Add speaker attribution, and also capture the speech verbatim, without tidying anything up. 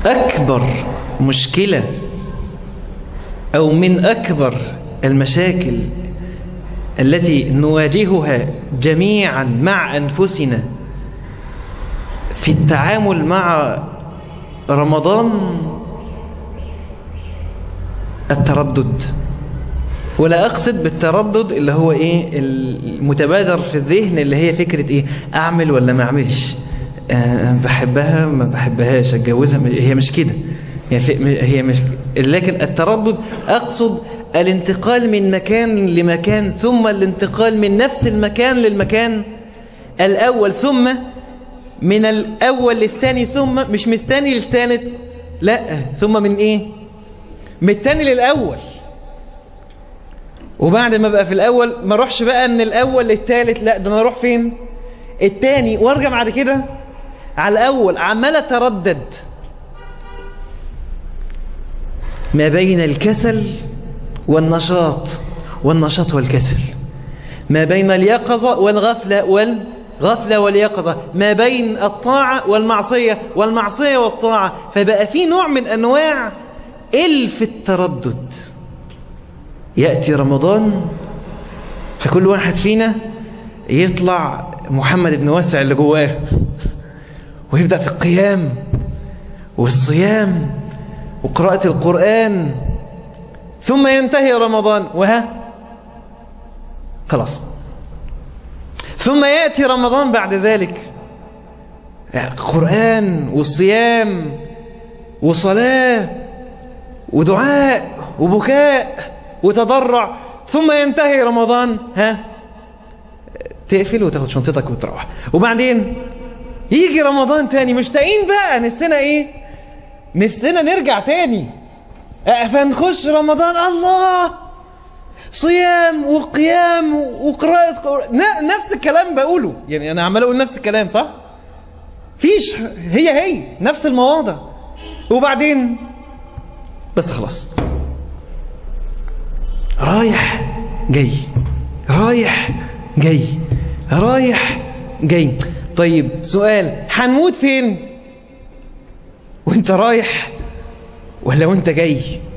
Speaker 1: أكبر مشكلة أو من أكبر المشاكل التي نواجهها جميعا مع أنفسنا في التعامل مع رمضان التردد. ولا أقصد بالتردد اللي هو إيه المتبادر في الذهن اللي هي فكرة إيه أعمل ولا ما أعملش، أه بحبها ما بحبهاش، أتجوزها. هي مش كده، هي, هي مش. لكن التردد أقصد الانتقال من مكان لمكان، ثم الانتقال من نفس المكان للمكان الأول، ثم من الأول للثاني، ثم مش من الثاني للثالث، لا، ثم من إيه من الثاني للأول. وبعد ما بقى في الأول ما اروحش بقى من الأول للثالث، لا، ده أنا أروح فين الثاني وارجع بعد كده على الأول، عمال أتردد ما بين الكسل والنشاط والنشاط والكسل، ما بين اليقظة والغفلة والغفلة واليقظة، ما بين الطاعة والمعصية والمعصية والطاعة. فبقى في نوع من أنواع إلف التردد. يأتي رمضان فكل واحد فينا يطلع محمد بن واسع اللي جواه، ويبدأ في القيام والصيام وقراءة القرآن، ثم ينتهي رمضان وها خلاص. ثم يأتي رمضان بعد ذلك، قرآن وصيام وصلاة ودعاء وبكاء وتضرع، ثم ينتهي رمضان، ها تقفل وتاخد شنطتك وتروح. وبعدين يجي رمضان تاني، مشتاقين بقى، نفسنا ايه نفسنا نرجع تاني، فنخش رمضان، الله، صيام وقيام وقراءة، نفس الكلام بقوله، يعني انا عمال اقول نفس الكلام، صح؟ فيش، هي هي نفس المواضع. وبعدين بس خلاص، رايح جاي رايح جاي رايح جاي. طيب سؤال، هنموت فين؟ وانت رايح ولا وانت جاي؟